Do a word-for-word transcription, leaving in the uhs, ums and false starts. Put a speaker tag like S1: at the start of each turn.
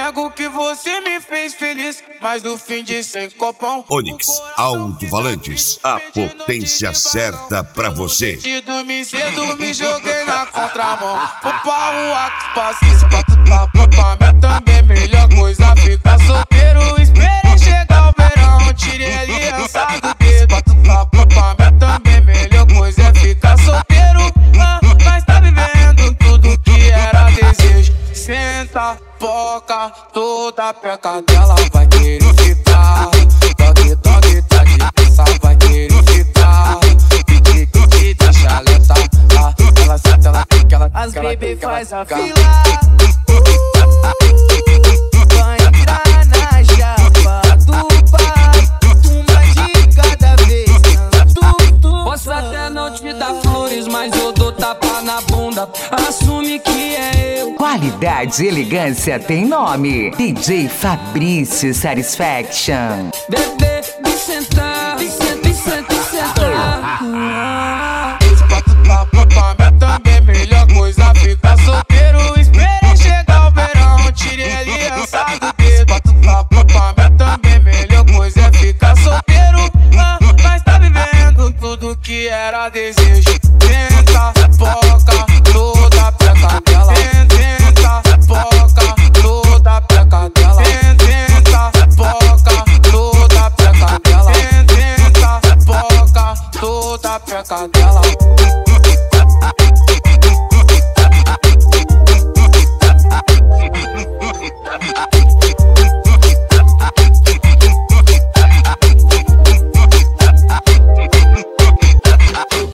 S1: nego que você me fez feliz, mas no fim de sem copão.
S2: Onix Alto-Falantes, a potência certa pra você.
S1: De dormir cedo me joguei na contramão. O pau, a paciência pra tu tá pra mim também. Melhor coisa ficar solteiro. Esperei chegar o verão, tirei a aliança do dedo. Pra tu tá pra mim também. Melhor coisa é ficar solteiro. Ah, mas tá vivendo tudo que era desejo. Senta, foca, toda peca dela vai querer ficar. Toque, toque, tá de pensar, vai querer ficar. Pique, pique, deixa lenta. Ela senta, ela pica, ela pica.
S3: As baby faz a fila. Vai entrar na chapa do bar. Uma de cada vez.
S4: Posso até não te dar flores, mas eu dou tapa na bunda. Assume que é eu.
S5: Qualidade e elegância tem nome. D J Fabrício Satisfaction.
S4: Bebê, me sentar.